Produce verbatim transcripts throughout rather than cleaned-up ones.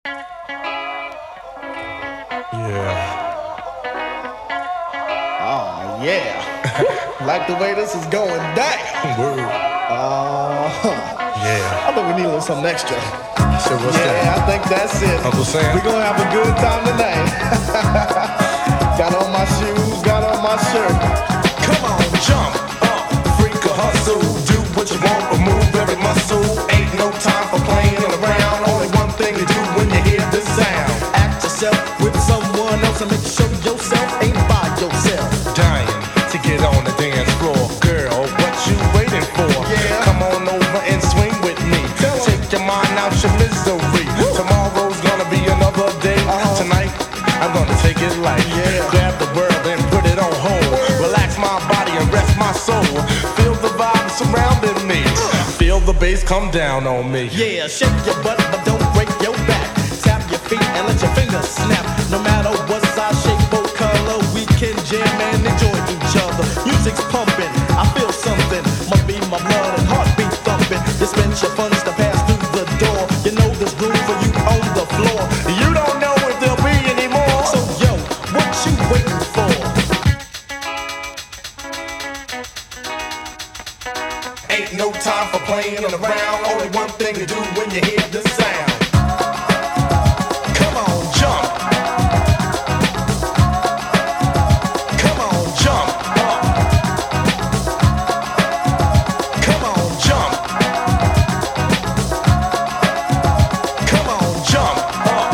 Yeah. Oh, yeah. Like the way this is going down. Word. Uh, Yeah. I think we need a little something extra. So what's Yeah, that? I think that's it. Uncle Sam? We're gonna have a good time tonight. Got on my shoes, got on my shirt. Come on, jump up, freak a hustle, do what you want, but move every muscle. Ain't no time for playing around. Only one thing to do when you hear this sound. Act yourself with someone else and make sure yourself ain't by yourself. Dying to get on the dance floor, girl. What you waiting for? Yeah. Come on over and swing with me. Tell 'em. Take your mind out your misery. Woo. Tomorrow's gonna be another day. Uh-huh. Tonight I'm gonna take it light. Yeah. Grab the world and put it on hold. Relax my body and rest my soul. Feel the vibe surrounding me. Feel the bass come down on me. Yeah, shake your butt, but don't break your back. Tap your feet and let your fingers snap. No matter what size, shape, or color, we can jam and enjoy each other. Music's pumping, I feel something. Must be my blood and heartbeat thumping. Dispense your funds to pass through the door. You know there's room for you on the floor. You don't know if there'll be any more. So yo, what you waiting for? Ain't no time for playing around. Only one thing to do when you hear the sound. Come on, jump. Come on, jump up. Come on, jump. Come on, jump up.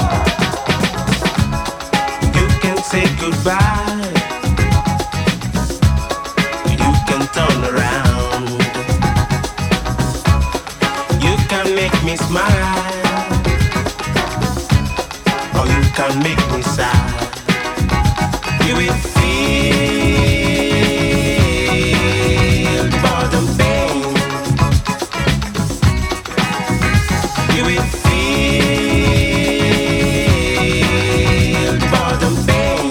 You can say goodbye. You can turn around. You can make me smile, or you can make me sad. You will feel boredom pain. You will feel boredom pain.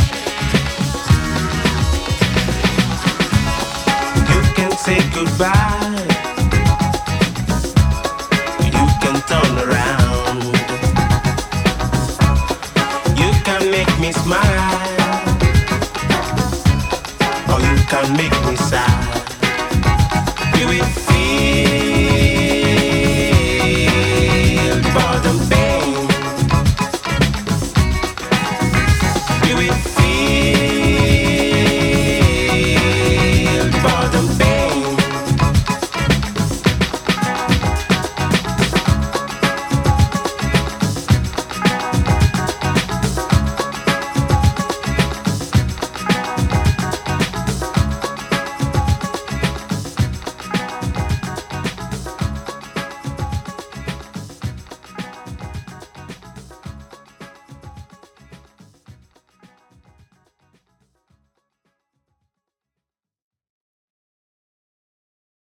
You can say goodbye.